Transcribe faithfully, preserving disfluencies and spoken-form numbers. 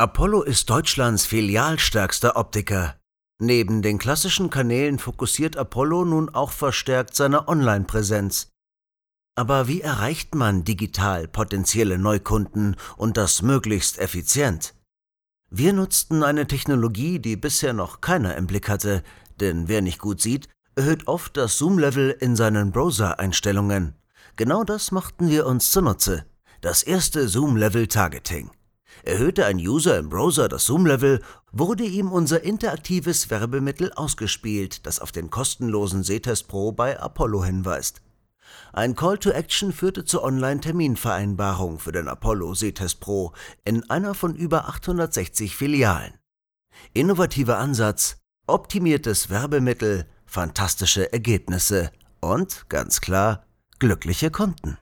Apollo ist Deutschlands filialstärkster Optiker. Neben den klassischen Kanälen fokussiert Apollo nun auch verstärkt seine Online-Präsenz. Aber wie erreicht man digital potenzielle Neukunden und das möglichst effizient? Wir nutzten eine Technologie, die bisher noch keiner im Blick hatte, denn wer nicht gut sieht, erhöht oft das Zoom-Level in seinen Browser-Einstellungen. Genau das machten wir uns zunutze. Das erste Zoom-Level-Targeting. Erhöhte ein User im Browser das Zoom-Level, wurde ihm unser interaktives Werbemittel ausgespielt, das auf den kostenlosen Sehtest Pro bei Apollo hinweist. Ein Call to Action führte zur Online-Terminvereinbarung für den Apollo Sehtest Pro in einer von über achthundertsechzig Filialen. Innovativer Ansatz, optimiertes Werbemittel, fantastische Ergebnisse und, ganz klar, glückliche Kunden.